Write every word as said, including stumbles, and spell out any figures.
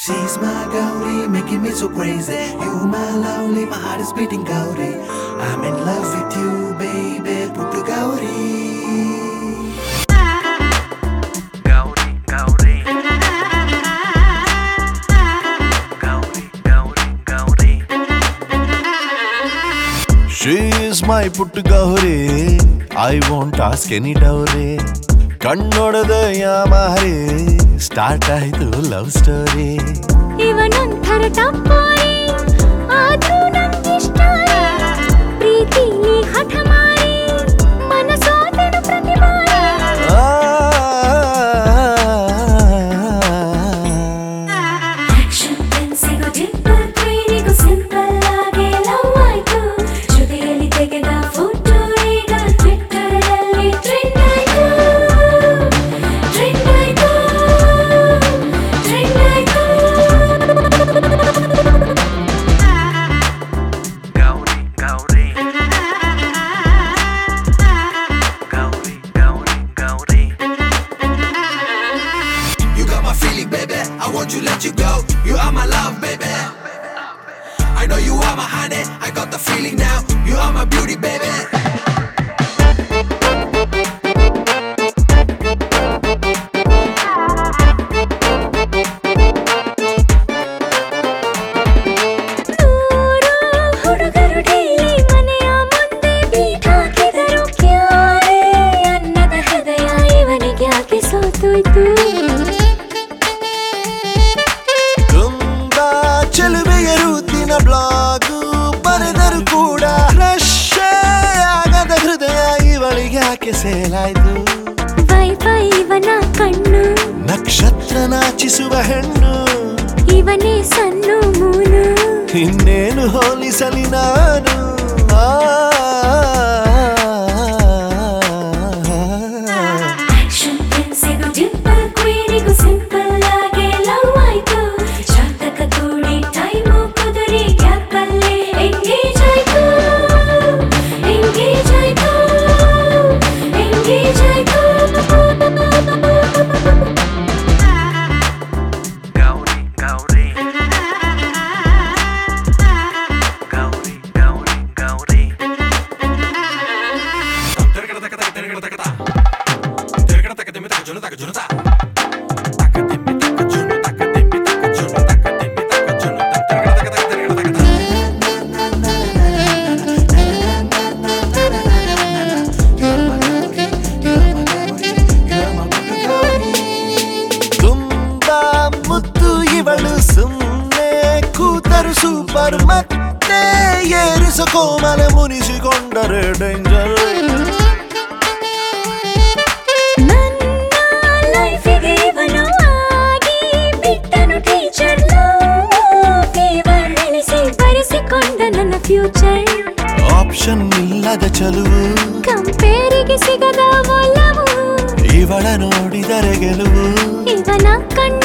She's my Gauri, making me so crazy. You my lovely, my heart is beating Gauri. I'm in love with you, baby, Puttu Gauri. Gauri, Gauri. Gauri, Gauri, Gauri. She is my Puttu Gauri. I won't ask any dowry. ಕಣ್ಣೊಡೆದ ಯಾಮಾರಿ start ಆಯ್ತು love story. ಇವನೊಂಥರ ಟಪ್ಪೋರಿ ಆದ್ರೂ ನಂಗಿಷ್ಟ ಪ್ರೀತಿಲಿ ಹಠ ಮಾರಿ ಮನಸೋದನು ಪ್ರತಿ ಬಾರಿ. ಆಕ್ಷನ್ ಪೆನ್ಸಿಗೂ ಡಿಂಪಲ್ ಕ್ವೀನಿಗೂ ಸಿಂಪಲ್ ಆಗಿ ಲವ್ ಆಯ್ತು. ಜೊತೆಯಲ್ಲಿ ತೆಗೆದ ಫೋಟೋ ಈಗ ಟ್ವಿಟ್ಟರ್ ಅಲ್ಲಿ ಟ್ರೆಂಡ್ ಆಯ್ತು. Gauri, Gauri. Gauri, Gauri, Gauri. You got my feeling, baby. I want to let you go. You are my love, baby. I know you are my honey. I got the feeling now. You are my beauty, baby. ತುಂಬಾ ಚೆಲುವೆಯ ರೂತಿನ blog ಬರೆದರು ಕೂಡ ರಶ್ಯ ಆಗದ ಹೃದಯ ಇವಳಿಗೆ ಯಾಕೆ ಸೇಲಾಯ್ತು. Wifi ಇವನ ಕಣ್ಣು ನಕ್ಷತ್ರ ನಾಚಿಸುವ ಹೆಣ್ಣು ಇವನೇ ಸಣ್ಣ ಮೂನು. ಇನ್ನೇನು ಹೋಲಿಸಲಿ ನಾನು. ಆಕ್ಷನ್ ಪೆನ್ಸಿಗೂ ಡಿಂಪಲ್ ಕ್ವೀನಿಗೂ ಸಿಂಪಲ್ ಆಗಿ ಲವ್ ಆಯ್ತು. ಜಾತಕ ಕೂಡಿ ಟೈಮು ಕುದುರಿ ಗ್ಯಾಪಲ್ಲಿ ಎಂಗೇಜ್ ಆಯ್ತು. ಎಂಗೇಜ್ ಆಯ್ತು. ಎಂಗೇಜ್ ಆಯ್ತು. Gauri, Gauri. Gauri, Gauri, Gauri. ತುಂಬಾ ಮುದ್ದು ಇವಳು ಸುಮ್ಮನೆ ಕೂತರು ಸೂಪರ್ ಮತ್ತೆ ಏರಿಸ ಕೋಮಲ ಮುನಿಸಿಕೊಂಡರೆ ಡೇಂಜರ್. ನನ್ನ ಲೈಫಿಗೆ ಇವನು ಆಗಿ ಬಿಟ್ಟನು ಟೀಚರ್. ಫೇವರ್ ಇಳಿಸಿ ಬರೆಸಿಕೊಂಡ ನನ್ನ ಫ್ಯೂಚರ್. ಆಪ್ಷನ್ ಇಲ್ಲದ ಚಲುವು ಕಂಪೇರಿಗೆ ಸಿಗದ ಒಲವು ಇವಳ ನೋಡಿದರೆ ಗೆಲುವು. ಇವನ ಕಣ್ಣ